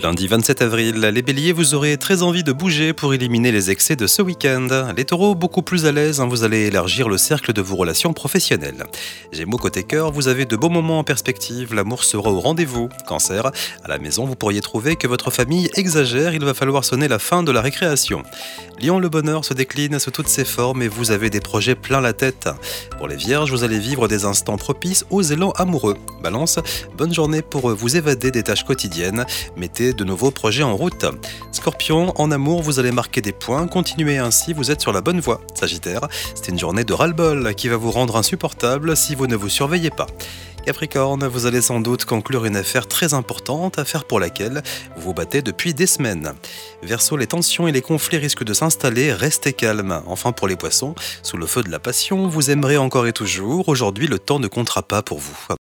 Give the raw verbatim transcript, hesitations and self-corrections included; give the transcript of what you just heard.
Lundi vingt-sept avril, les béliers, vous aurez très envie de bouger pour éliminer les excès de ce week-end. Les taureaux, beaucoup plus à l'aise, hein, vous allez élargir le cercle de vos relations professionnelles. Gémeaux, côté cœur, vous avez de beaux moments en perspective, l'amour sera au rendez-vous. Cancer, à la maison, vous pourriez trouver que votre famille exagère, il va falloir sonner la fin de la récréation. Lion, le bonheur se décline sous toutes ses formes et vous avez des projets plein la tête. Pour les vierges, vous allez vivre des instants propices aux élans amoureux. Balance, bonne journée pour vous évader des tâches quotidiennes. Mettez de nouveaux projets en route. Scorpion, en amour, vous allez marquer des points. Continuez ainsi, vous êtes sur la bonne voie. Sagittaire, c'est une journée de ras-le-bol qui va vous rendre insupportable si vous ne vous surveillez pas. Capricorne, vous allez sans doute conclure une affaire très importante, affaire pour laquelle vous vous battez depuis des semaines. Verseau, les tensions et les conflits risquent de s'installer, restez calme. Enfin pour les poissons, sous le feu de la passion, vous aimerez encore et toujours. Aujourd'hui, le temps ne comptera pas pour vous.